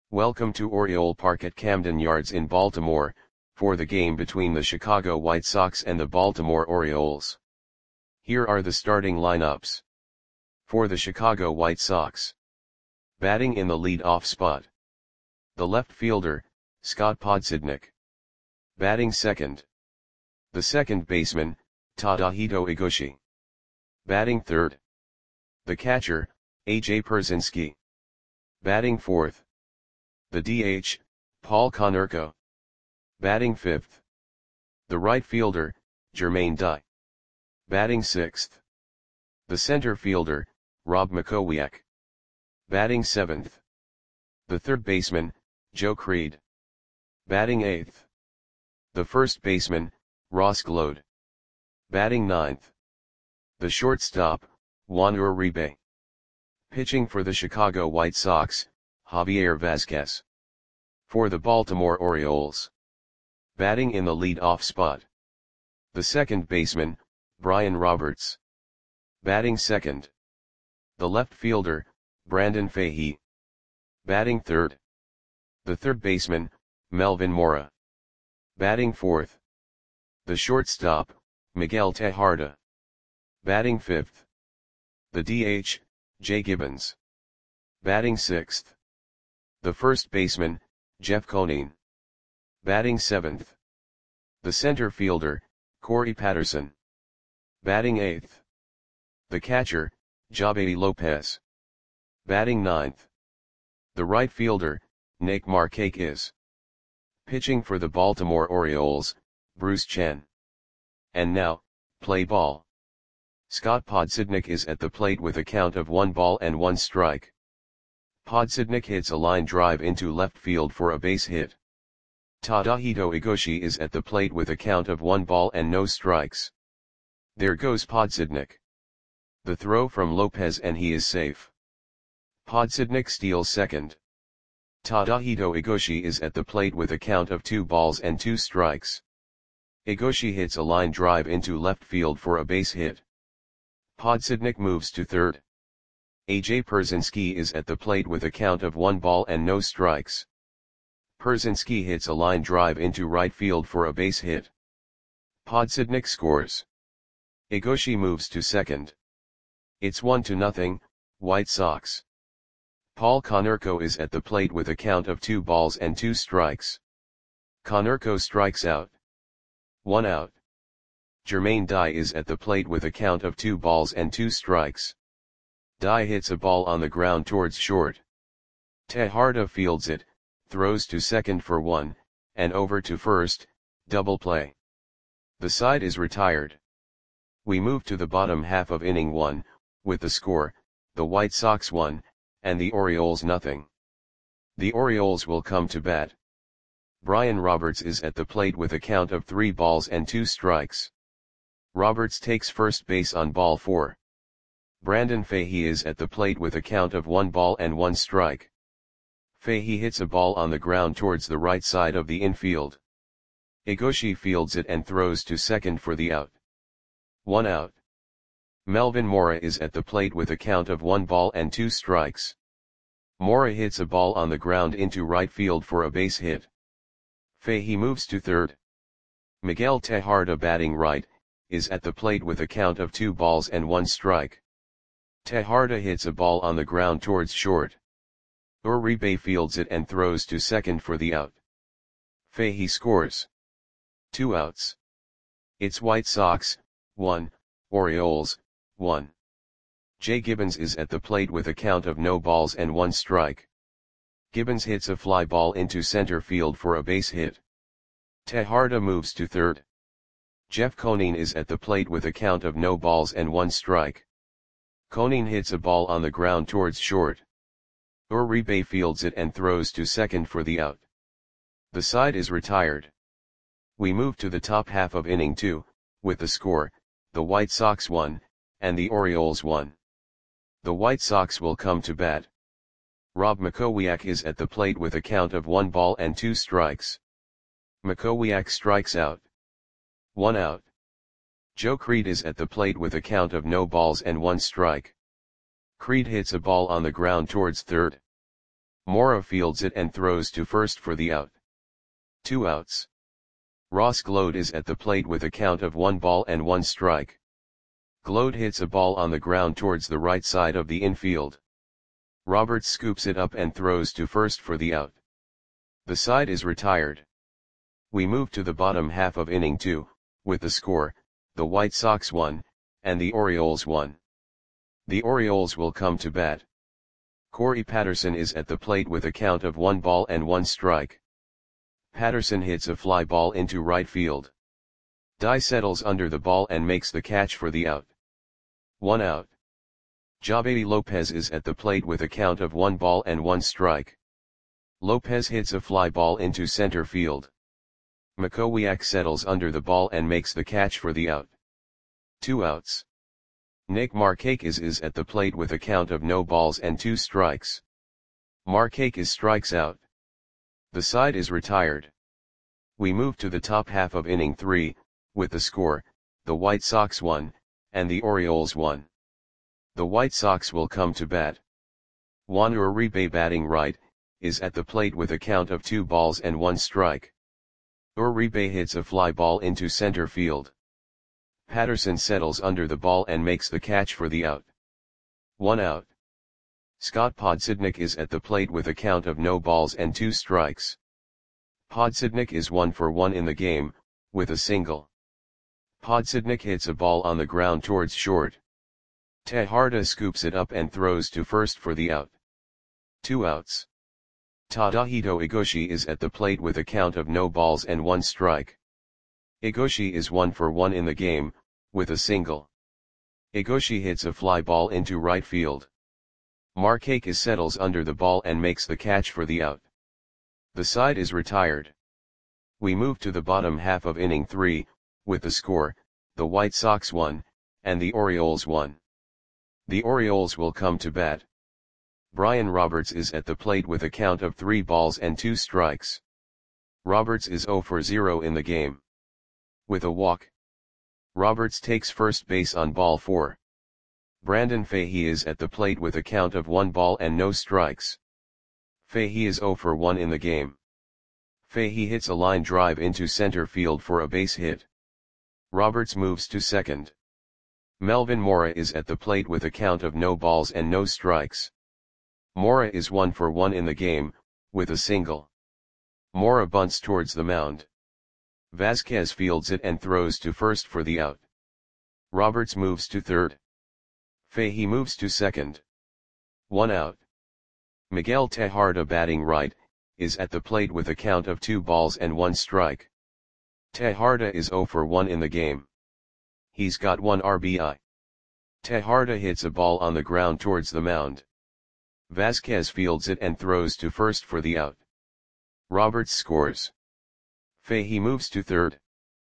Welcome to Oriole Park at Camden Yards in Baltimore, for the game between the Chicago White Sox and the Baltimore Orioles. Here are the starting lineups. For the Chicago White Sox. Batting in the lead-off spot. The left fielder, Scott Podsednik. Batting second. The second baseman, Tadahito Iguchi. Batting third. The catcher, A.J. Pierzynski. Batting fourth. The DH, Paul Konerko. Batting fifth. The right fielder, Jermaine Dye. Batting sixth. The center fielder, Rob Makowiak. Batting seventh. The third baseman, Joe Creed. Batting eighth. The first baseman, Ross Glode. Batting ninth. The shortstop, Juan Uribe. Pitching for the Chicago White Sox, Javier Vazquez. For the Baltimore Orioles. Batting in the lead-off spot. The second baseman, Brian Roberts. Batting second. The left fielder, Brandon Fahey. Batting third. The third baseman, Melvin Mora. Batting fourth. The shortstop, Miguel Tejada. Batting fifth. The DH, Jay Gibbons. Batting sixth. The first baseman, Jeff Conine. Batting seventh. The center fielder, Corey Patterson. Batting eighth. The catcher, Jabaty Lopez. Batting ninth. The right fielder, Nick Markakis. Pitching for the Baltimore Orioles, Bruce Chen. And now, play ball. Scott Podsednik is at the plate with a count of 1 strike. Podsednik hits a line drive into left field for a base hit. Tadahito Iguchi is at the plate with a count of 1 strikes. There goes Podsednik. The throw from Lopez and he is safe. Podsednik steals second. Tadahito Iguchi is at the plate with a count of 2 strikes. Iguchi hits a line drive into left field for a base hit. Podsednik moves to third. A.J. Pierzynski is at the plate with a count of 1 strikes. Pierzynski hits a line drive into right field for a base hit. Podsednik scores. Iguchi moves to second. It's 1-0, White Sox. Paul Konerko is at the plate with a count of 2 strikes. Konerko strikes out. 1 out. Jermaine Dye is at the plate with a count of 2 strikes. Dye hits a ball on the ground towards short. Tejada fields it, throws to second for 1, and over to first, double play. The side is retired. We move to the bottom half of inning 1, with the score, the White Sox 1, and the Orioles 0. The Orioles will come to bat. Brian Roberts is at the plate with a count of 3 strikes. Roberts takes first base on ball 4. Brandon Fahey is at the plate with a count of 1 strike. Fahey hits a ball on the ground towards the right side of the infield. Iguchi fields it and throws to second for the out. 1 out. Melvin Mora is at the plate with a count of 1 strikes. Mora hits a ball on the ground into right field for a base hit. Fahey moves to third. Miguel Tejada, batting right, is at the plate with a count of 2 strike. Tejada hits a ball on the ground towards short. Uribe fields it and throws to second for the out. Fahey scores. 2 outs. It's White Sox 1, Orioles 1. Jay Gibbons is at the plate with a count of 0 strike. Gibbons hits a fly ball into center field for a base hit. Tejada moves to third. Jeff Conine is at the plate with a count of 0 strike. Conine hits a ball on the ground towards short. Uribe fields it and throws to second for the out. The side is retired. We move to the top half of inning 2, with the score, the White Sox 1, and the Orioles 1. The White Sox will come to bat. Rob Makowiak is at the plate with a count of 1 strikes. Makowiak strikes out. 1 out. Joe Creed is at the plate with a count of 0 strike. Creed hits a ball on the ground towards third. Mora fields it and throws to first for the out. 2 outs. Ross Glode is at the plate with a count of 1 ball and 1 strike. Glode hits a ball on the ground towards the right side of the infield. Roberts scoops it up and throws to first for the out. The side is retired. We move to the bottom half of inning 2, with the score, the White Sox 1, and the Orioles 1. The Orioles will come to bat. Corey Patterson is at the plate with a count of 1 ball and 1 strike. Patterson hits a fly ball into right field. Dye settles under the ball and makes the catch for the out. 1 out. Javedi Lopez is at the plate with a count of 1 ball and 1 strike. Lopez hits a fly ball into center field. Makowiak settles under the ball and makes the catch for the out. 2 outs. Nick Markakis is at the plate with a count of no balls and 2 strikes. Markakis strikes out. The side is retired. We move to the top half of inning 3, with the score, the White Sox 1, and the Orioles 1. The White Sox will come to bat. Juan Uribe, batting right, is at the plate with a count of 2 balls and 1 strike. Uribe hits a fly ball into center field. Patterson settles under the ball and makes the catch for the out. 1 out. Scott Podsednik is at the plate with a count of no balls and 2 strikes. Podsednik is 1 for 1 in the game, with a single. Podsednik hits a ball on the ground towards short. Tejada scoops it up and throws to first for the out. 2 outs. Tadahito Igoshi is at the plate with a count of no balls and 1 strike. Igoshi is 1 for 1 in the game, with a single. Igoshi hits a fly ball into right field. Markakis settles under the ball and makes the catch for the out. The side is retired. We move to the bottom half of inning 3, with the score, the White Sox 1, and the Orioles 1. The Orioles will come to bat. Brian Roberts is at the plate with a count of 3 balls and 2 strikes. Roberts is 0 for 0 in the game. With a walk. Roberts takes first base on ball 4. Brandon Fahey is at the plate with a count of 1 ball and no strikes. Fahey is 0 for 1 in the game. Fahey hits a line drive into center field for a base hit. Roberts moves to second. Melvin Mora is at the plate with a count of no balls and no strikes. Mora is 1 for 1 in the game, with a single. Mora bunts towards the mound. Vasquez fields it and throws to first for the out. Roberts moves to third. Fahey moves to second. 1 out. Miguel Tejada, batting right, is at the plate with a count of 2 balls and 1 strike. Tejada is 0 for 1 in the game. He's got 1 RBI. Tejada hits a ball on the ground towards the mound. Vasquez fields it and throws to first for the out. Roberts scores. Fahey moves to third.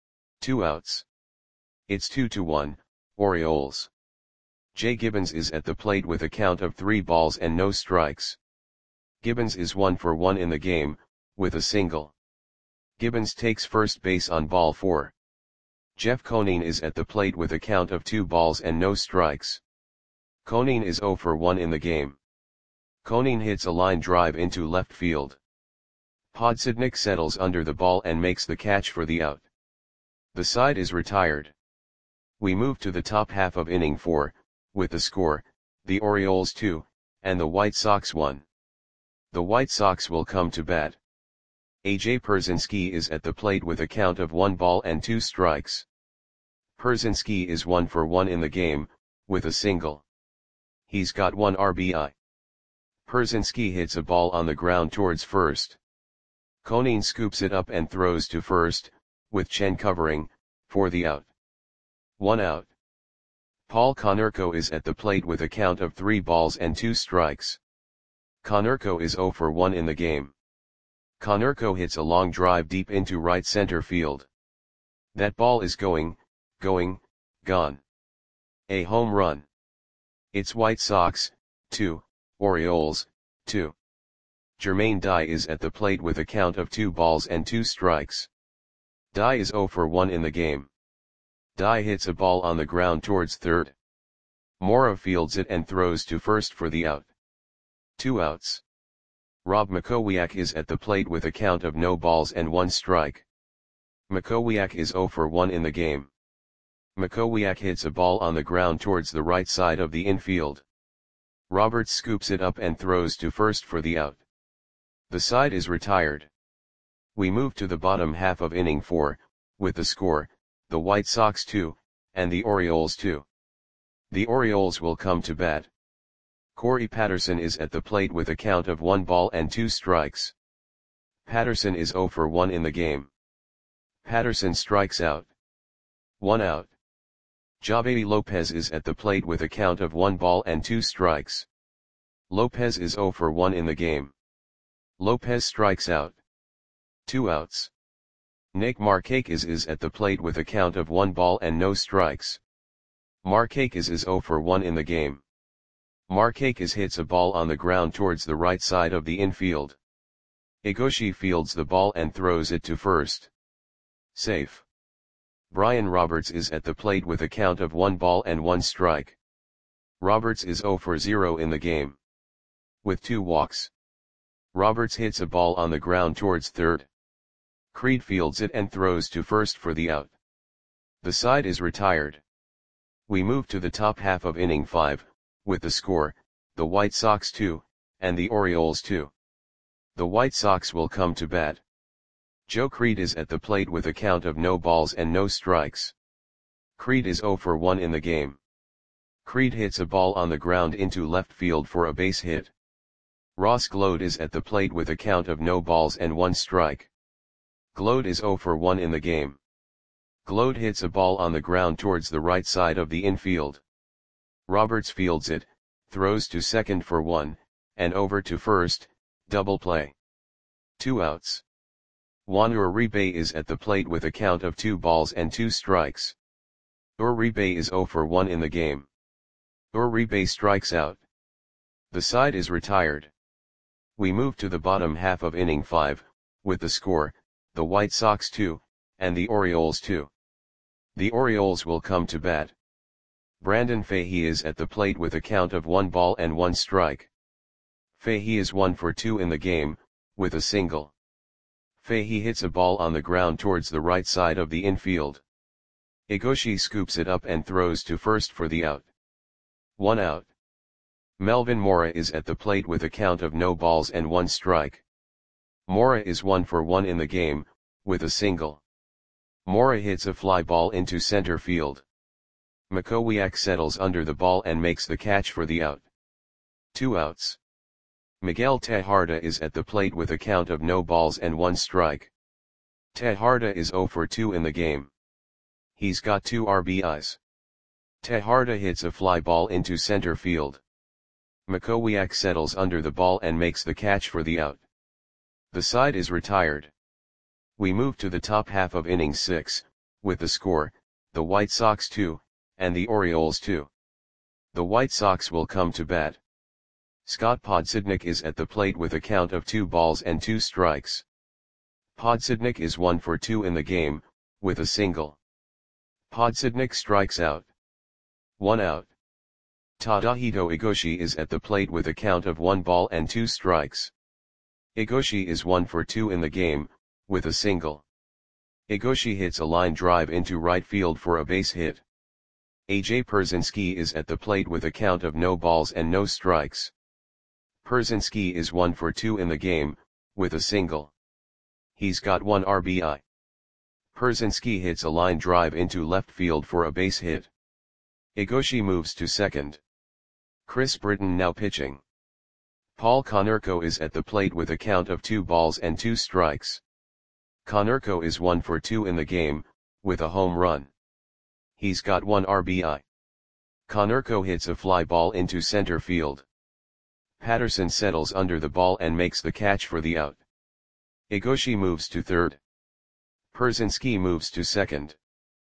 2 outs. It's 2-1, Orioles. Jay Gibbons is at the plate with a count of 3 balls and no strikes. Gibbons is 1 for 1 in the game, with a single. Gibbons takes first base on ball 4. Jeff Conine is at the plate with a count of 2 balls and no strikes. Conine is 0 for 1 in the game. Conine hits a line drive into left field. Podsednik settles under the ball and makes the catch for the out. The side is retired. We move to the top half of inning 4, with the score, the Orioles 2, and the White Sox 1. The White Sox will come to bat. A.J. Pierzynski is at the plate with a count of 1 ball and 2 strikes. Pierzynski is 1 for 1 in the game, with a single. He's got 1 RBI. Pierzynski hits a ball on the ground towards first. Conine scoops it up and throws to first, with Chen covering, for the out. 1 out. Paul Konerko is at the plate with a count of 3 balls and 2 strikes. Konerko is 0 for 1 in the game. Konerko hits a long drive deep into right center field. That ball is gone. A home run. It's White Sox, 2, Orioles, 2. Jermaine Dye is at the plate with a count of 2 balls and 2 strikes. Dye is 0 for 1 in the game. Dye hits a ball on the ground towards third. Mora fields it and throws to first for the out. 2 outs. Rob Makowiak is at the plate with a count of no balls and 1 strike. Makowiak is 0 for 1 in the game. Makowiak hits a ball on the ground towards the right side of the infield. Roberts scoops it up and throws to first for the out. The side is retired. We move to the bottom half of inning 4, with the score, the White Sox 2, and the Orioles 2. The Orioles will come to bat. Corey Patterson is at the plate with a count of 1 ball and 2 strikes. Patterson is 0 for 1 in the game. Patterson strikes out. 1 out. Javier Lopez is at the plate with a count of 1 ball and 2 strikes. Lopez is 0 for 1 in the game. Lopez strikes out. 2 outs. Nick Markakis is at the plate with a count of 1 ball and no strikes. Markakis is 0 for 1 in the game. Markakis hits a ball on the ground towards the right side of the infield. Igoshi fields the ball and throws it to first. Safe. Brian Roberts is at the plate with a count of 1 ball and 1 strike. Roberts is 0 for 0 in the game. With 2 walks. Roberts hits a ball on the ground towards third. Creed fields it and throws to first for the out. The side is retired. We move to the top half of inning 5, with the score, the White Sox 2, and the Orioles 2. The White Sox will come to bat. Joe Creed is at the plate with a count of no balls and no strikes. Creed is 0 for 1 in the game. Creed hits a ball on the ground into left field for a base hit. Ross Gload is at the plate with a count of no balls and 1 strike. Gload is 0 for 1 in the game. Gload hits a ball on the ground towards the right side of the infield. Roberts fields it, throws to second for 1, and over to first, double play. 2 outs. Juan Uribe is at the plate with a count of 2 balls and 2 strikes. Uribe is 0 for 1 in the game. Uribe strikes out. The side is retired. We move to the bottom half of inning 5, with the score, the White Sox 2, and the Orioles 2. The Orioles will come to bat. Brandon Fahey is at the plate with a count of 1 ball and 1 strike. Fahey is 1 for 2 in the game, with a single. Fahey hits a ball on the ground towards the right side of the infield. Igoshi scoops it up and throws to first for the out. 1 out. Melvin Mora is at the plate with a count of no balls and 1 strike. Mora is 1 for 1 in the game, with a single. Mora hits a fly ball into center field. Makowiak settles under the ball and makes the catch for the out. 2 outs. Miguel Tejada is at the plate with a count of no balls and 1 strike. Tejada is 0 for 2 in the game. He's got 2 RBIs. Tejada hits a fly ball into center field. Makowiak settles under the ball and makes the catch for the out. The side is retired. We move to the top half of inning 6, with the score, the White Sox 2, and the Orioles 2. The White Sox will come to bat. Scott Podsednik is at the plate with a count of 2 balls and 2 strikes. Podsednik is 1 for 2 in the game, with a single. Podsednik strikes out. 1 out. Tadahito Igoshi is at the plate with a count of 1 ball and 2 strikes. Igoshi is 1 for 2 in the game, with a single. Igoshi hits a line drive into right field for a base hit. AJ Pierzynski is at the plate with a count of no balls and no strikes. Pierzynski is 1 for 2 in the game, with a single. He's got 1 RBI. Pierzynski hits a line drive into left field for a base hit. Igoshi moves to second. Chris Britton now pitching. Paul Konerko is at the plate with a count of 2 balls and 2 strikes. Konerko is 1 for 2 in the game, with a home run. He's got 1 RBI. Konerko hits a fly ball into center field. Patterson settles under the ball and makes the catch for the out. Igoshi moves to third. Pierzynski moves to second.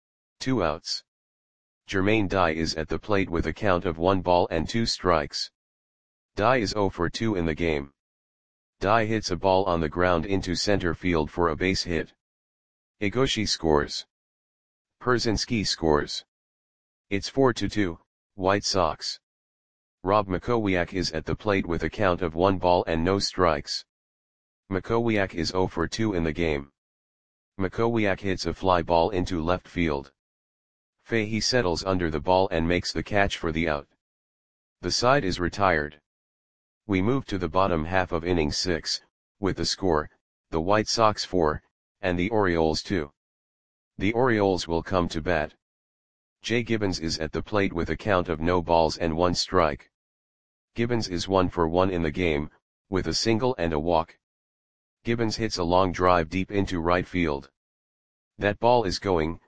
2 outs. Jermaine Dye is at the plate with a count of 1 ball and 2 strikes. Dye is 0 for 2 in the game. Dye hits a ball on the ground into center field for a base hit. Igoshi scores. Pierzynski scores. It's 4-2, White Sox. Rob Makowiak is at the plate with a count of 1 ball and no strikes. Makowiak is 0 for 2 in the game. Makowiak hits a fly ball into left field. Fahey settles under the ball and makes the catch for the out. The side is retired. We move to the bottom half of inning 6, with the score, the White Sox 4, and the Orioles 2. The Orioles will come to bat. Jay Gibbons is at the plate with a count of no balls and 1 strike. Gibbons is 1 for 1 in the game, with a single and a walk. Gibbons hits a long drive deep into right field. That ball is gone.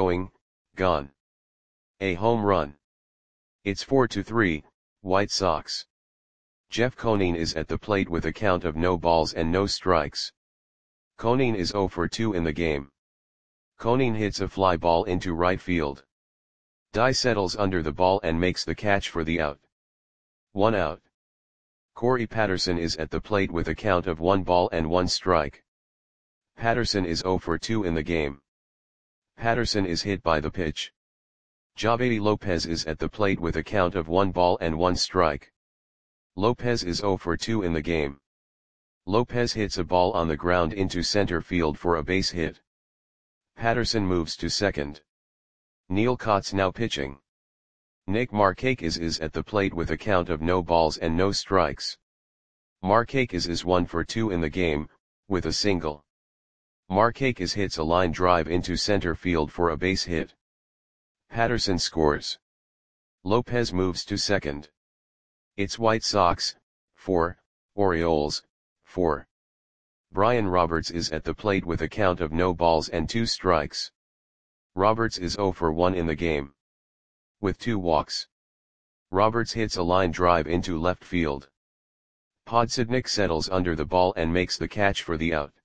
A home run. It's 4-3, White Sox. Jeff Conine is at the plate with a count of no balls and no strikes. Conine is 0 for 2 in the game. Conine hits a fly ball into right field. Dye settles under the ball and makes the catch for the out. 1 out. Corey Patterson is at the plate with a count of 1 ball and 1 strike. Patterson is 0 for 2 in the game. Patterson is hit by the pitch. Javedi Lopez is at the plate with a count of 1 ball and 1 strike. Lopez is 0 for 2 in the game. Lopez hits a ball on the ground into center field for a base hit. Patterson moves to second. Neil Cott's now pitching. Nick Markakis is at the plate with a count of no balls and no strikes. Markakis is 1 for 2 in the game, with a single. Markakis hits a line drive into center field for a base hit. Patterson scores. Lopez moves to second. It's White Sox, 4, Orioles, 4. Brian Roberts is at the plate with a count of no balls and 2 strikes. Roberts is 0 for 1 in the game. With 2 walks. Roberts hits a line drive into left field. Podsednik settles under the ball and makes the catch for the out.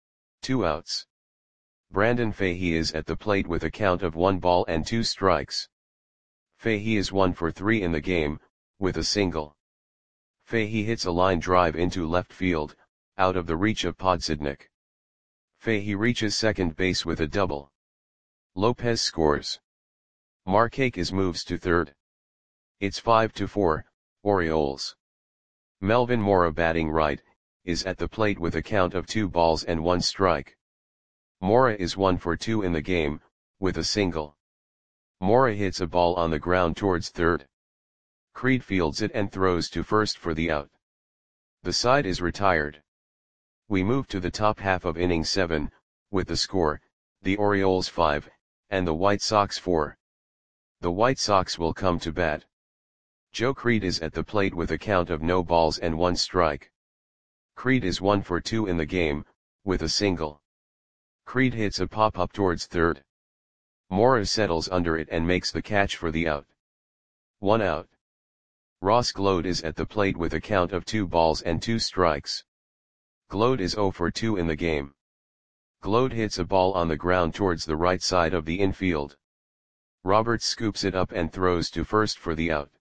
2 outs. Brandon Fahey is at the plate with a count of 1 ball and 2 strikes. Fahey is 1 for 3 in the game, with a single. Fahey hits a line drive into left field, out of the reach of Podsednik. Fahey reaches second base with a double. Lopez scores. Markakis moves to third. It's 5-4, Orioles. Melvin Mora, batting right, is at the plate with a count of 2 balls and 1 strike. Mora is 1 for 2 in the game, with a single. Mora hits a ball on the ground towards third. Creed fields it and throws to first for the out. The side is retired. We move to the top half of inning 7, with the score, the Orioles 5, and the White Sox 4. The White Sox will come to bat. Joe Creed is at the plate with a count of no balls and 1 strike. Creed is 1 for 2 in the game, with a single. Creed hits a pop-up towards third. Mora settles under it and makes the catch for the out. 1 out. Ross Gload is at the plate with a count of 2 balls and 2 strikes. Gload is 0 for 2 in the game. Gload hits a ball on the ground towards the right side of the infield. Roberts scoops it up and throws to first for the out.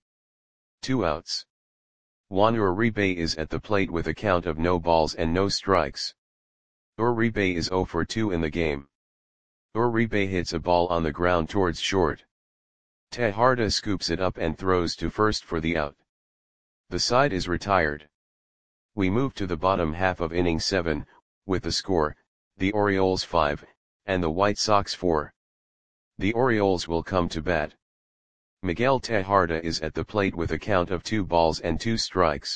2 outs. Juan Uribe is at the plate with a count of no balls and no strikes. Uribe is 0 for 2 in the game. Uribe hits a ball on the ground towards short. Tejada scoops it up and throws to first for the out. The side is retired. We move to the bottom half of inning 7, with the score, the Orioles 5, and the White Sox 4. The Orioles will come to bat. Miguel Tejada is at the plate with a count of 2 balls and 2 strikes.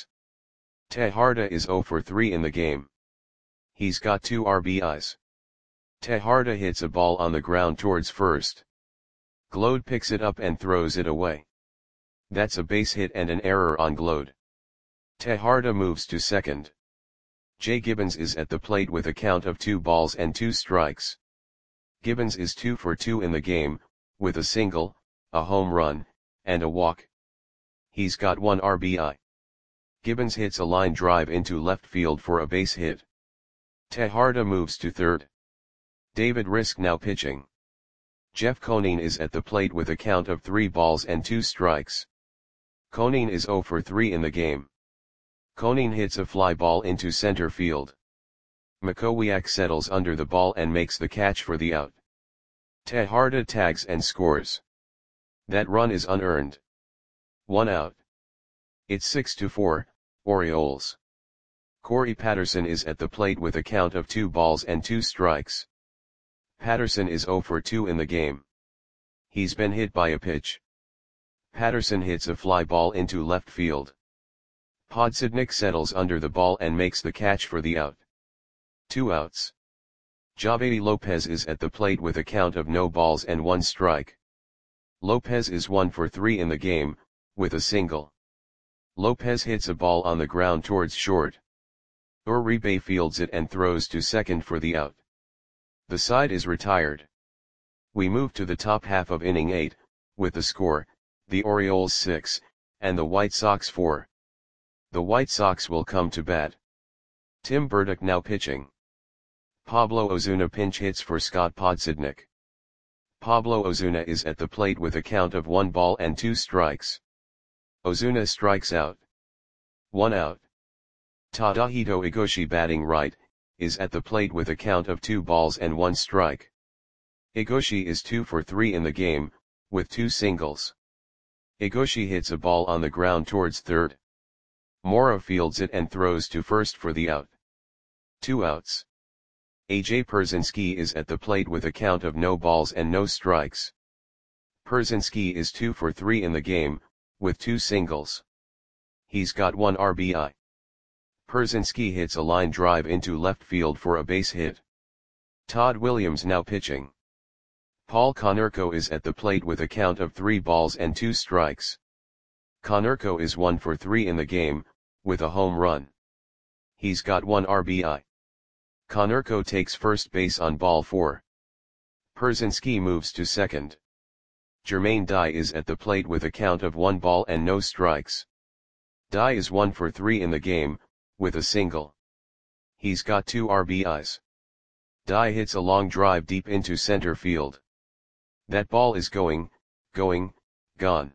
Tejada is 0 for 3 in the game. He's got 2 RBIs. Tejada hits a ball on the ground towards first. Gload picks it up and throws it away. That's a base hit and an error on Gload. Tejada moves to second. Jay Gibbons is at the plate with a count of 2 balls and 2 strikes. Gibbons is 2 for 2 in the game, with a single, a home run, and a walk. He's got 1 RBI. Gibbons hits a line drive into left field for a base hit. Tejada moves to third. David Risk now pitching. Jeff Conine is at the plate with a count of 3 balls and 2 strikes. Conine is 0 for 3 in the game. Conine hits a fly ball into center field. Makowiak settles under the ball and makes the catch for the out. Tejada tags and scores. That run is unearned. 1 out. It's 6-4, Orioles. Corey Patterson is at the plate with a count of 2 balls and 2 strikes. Patterson is 0 for 2 in the game. He's been hit by a pitch. Patterson hits a fly ball into left field. Podsednik settles under the ball and makes the catch for the out. 2 outs. Javedi Lopez is at the plate with a count of no balls and 1 strike. Lopez is 1 for 3 in the game, with a single. Lopez hits a ball on the ground towards short. Uribe fields it and throws to second for the out. The side is retired. We move to the top half of inning 8, with the score, the Orioles 6, and the White Sox 4. The White Sox will come to bat. Tim Burdick now pitching. Pablo Ozuna pinch hits for Scott Podsednik. Pablo Ozuna is at the plate with a count of 1 ball and 2 strikes. Ozuna strikes out. 1 out. Tadahito Igoshi batting right, is at the plate with a count of 2 balls and 1 strike. Igoshi is 2 for 3 in the game, with 2 singles. Igoshi hits a ball on the ground towards third. Mora fields it and throws to first for the out. 2 outs. AJ Pierzynski is at the plate with a count of no balls and no strikes. Pierzynski is 2 for 3 in the game, with 2 singles. He's got 1 RBI. Pierzynski hits a line drive into left field for a base hit. Todd Williams now pitching. Paul Konerko is at the plate with a count of 3 balls and 2 strikes. Konerko is 1 for 3 in the game, with a home run. He's got 1 RBI. Konerko takes first base on ball 4. Pierzynski moves to second. Jermaine Dye is at the plate with a count of 1 ball and no strikes. Dye is 1 for 3 in the game, with a single. He's got 2 RBIs. Dye hits a long drive deep into center field. That ball is going, gone.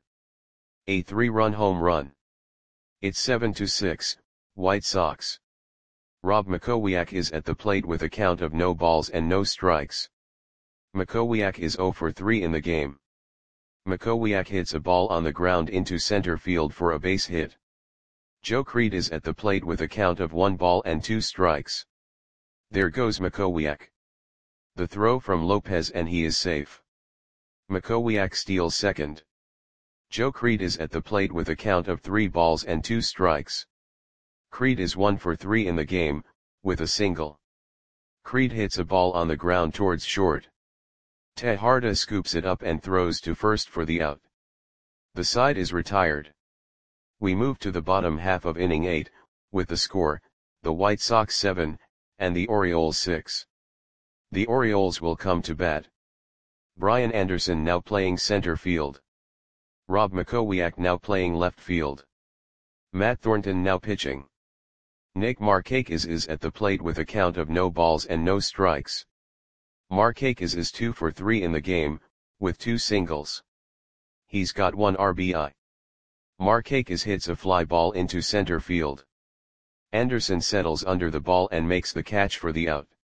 A 3-run home run. It's 7-6, White Sox. Rob Makowiak is at the plate with a count of no balls and no strikes. Makowiak is 0 for 3 in the game. Makowiak hits a ball on the ground into center field for a base hit. Joe Creed is at the plate with a count of 1 ball and 2 strikes. There goes Makowiak. The throw from Lopez and he is safe. Makowiak steals second. Joe Creed is at the plate with a count of 3 balls and 2 strikes. Creed is 1 for 3 in the game, with a single. Creed hits a ball on the ground towards short. Tejarda scoops it up and throws to first for the out. The side is retired. We move to the bottom half of inning 8, with the score, the White Sox 7, and the Orioles 6. The Orioles will come to bat. Brian Anderson now playing center field. Rob Makowiak now playing left field. Matt Thornton now pitching. Nick Markakis is at the plate with a count of no balls and no strikes. Markakis is 2 for 3 in the game, with 2 singles. He's got 1 RBI. Markakis hits a fly ball into center field. Anderson settles under the ball and makes the catch for the out.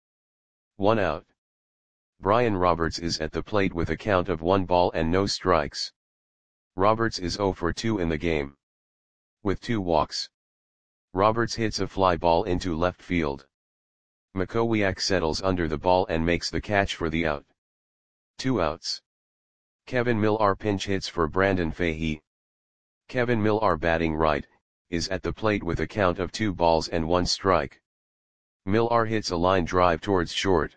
1 out. Brian Roberts is at the plate with a count of 1 ball and no strikes. Roberts is 0 for 2 in the game. With 2 walks. Roberts hits a fly ball into left field. Makowiak settles under the ball and makes the catch for the out. 2 outs. Kevin Millar pinch hits for Brandon Fahey. Kevin Millar batting right, is at the plate with a count of 2 balls and 1 strike. Millar hits a line drive towards short.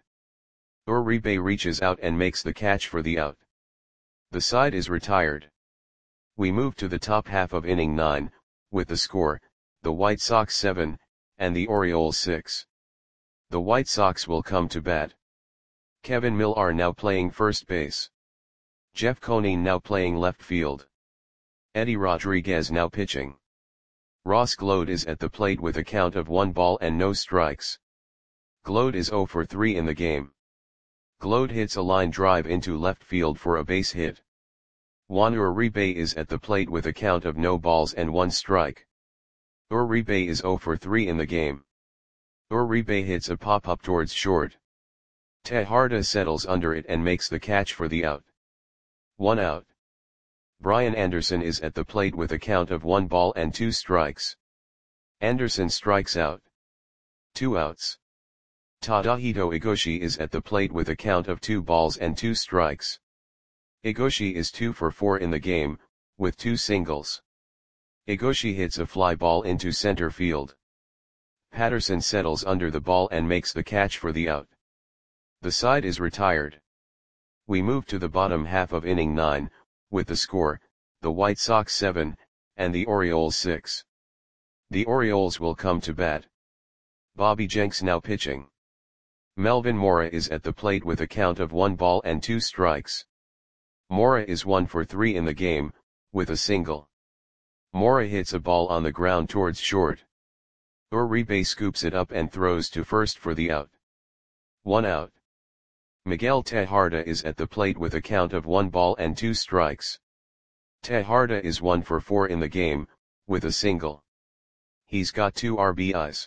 Uribe reaches out and makes the catch for the out. The side is retired. We move to the top half of inning 9, with the score, the White Sox 7, and the Orioles 6. The White Sox will come to bat. Kevin Millar now playing first base. Jeff Conine now playing left field. Eddie Rodriguez now pitching. Ross Gload is at the plate with a count of 1 ball and no strikes. Gload is 0 for 3 in the game. Gload hits a line drive into left field for a base hit. Juan Uribe is at the plate with a count of no balls and 1 strike. Uribe is 0 for 3 in the game. Uribe hits a pop-up towards short. Tejarda settles under it and makes the catch for the out. 1 out. Brian Anderson is at the plate with a count of 1 ball and 2 strikes. Anderson strikes out. 2 outs. Tadahito Igoshi is at the plate with a count of 2 balls and 2 strikes. Igoshi is 2 for 4 in the game, with 2 singles. Igoshi hits a fly ball into center field. Patterson settles under the ball and makes the catch for the out. The side is retired. We move to the bottom half of inning 9, with the score, the White Sox 7, and the Orioles 6. The Orioles will come to bat. Bobby Jenks now pitching. Melvin Mora is at the plate with a count of 1 ball and 2 strikes. Mora is 1 for 3 in the game, with a single. Mora hits a ball on the ground towards short. Uribe scoops it up and throws to first for the out. 1 out. Miguel Tejada is at the plate with a count of 1 ball and 2 strikes. Tejada is 1 for 4 in the game, with a single. He's got 2 RBIs.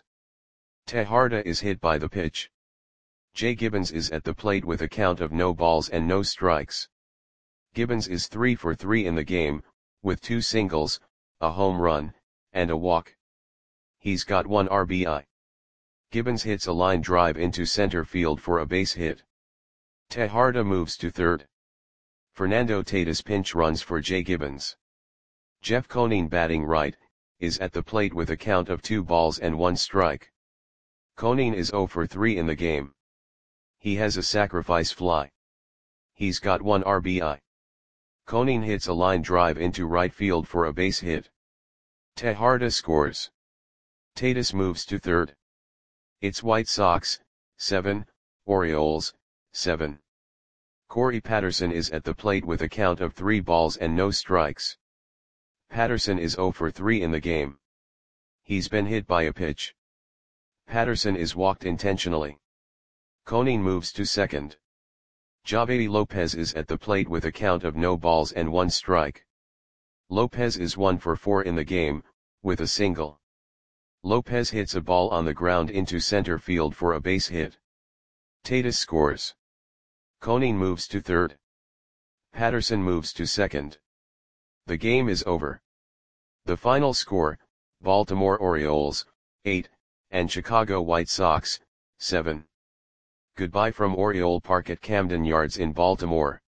Tejada is hit by the pitch. Jay Gibbons is at the plate with a count of no balls and no strikes. Gibbons is 3 for 3 in the game, with 2 singles, a home run, and a walk. He's got 1 RBI. Gibbons hits a line drive into center field for a base hit. Tejada moves to third. Fernando Tatis pinch runs for Jay Gibbons. Jeff Conine batting right, is at the plate with a count of 2 balls and 1 strike. Conine is 0 for 3 in the game. He has a sacrifice fly. He's got 1 RBI. Conine hits a line drive into right field for a base hit. Tejada scores. Tatis moves to third. It's White Sox, 7, Orioles, 7. Corey Patterson is at the plate with a count of 3 balls and no strikes. Patterson is 0 for 3 in the game. He's been hit by a pitch. Patterson is walked intentionally. Conine moves to second. Javy Lopez is at the plate with a count of no balls and 1 strike. Lopez is 1 for 4 in the game, with a single. Lopez hits a ball on the ground into center field for a base hit. Tatis scores. Conine moves to third. Patterson moves to second. The game is over. The final score, Baltimore Orioles, 8, and Chicago White Sox, 7. Goodbye from Oriole Park at Camden Yards in Baltimore.